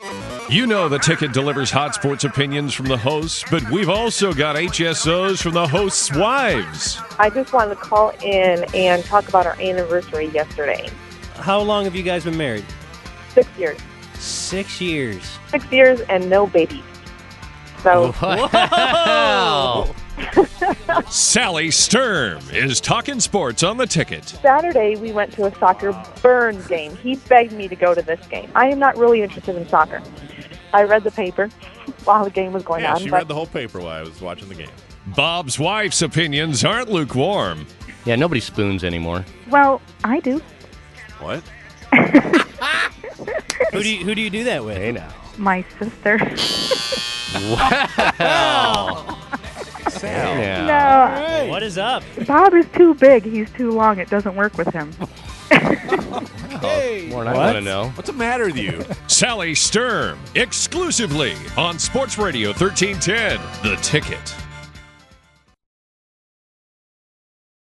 You know the ticket delivers hot sports opinions from the hosts, but we've also got HSOs from the hosts' wives. I just wanted to call in and talk about our anniversary yesterday. How long have you guys been married? 6 years. 6 years. 6 years and no babies. So, Wow. Sally Sturm is talking sports on the ticket. Saturday we went to a soccer burn game. He begged me to go to this game. I am not really interested in soccer. I read the paper while the game was going on. She read the whole paper while I was watching the game. Bob's wife's opinions aren't lukewarm. Yeah, nobody spoons anymore. Well, I do. What? Who do you do that with? Hey, now. My sister. Wow. Yeah. No, What is up? Bob is too big. He's too long. It doesn't work with him. More than I want to know. What's the matter with you? Sally Sturm, exclusively on Sports Radio 1310, The Ticket.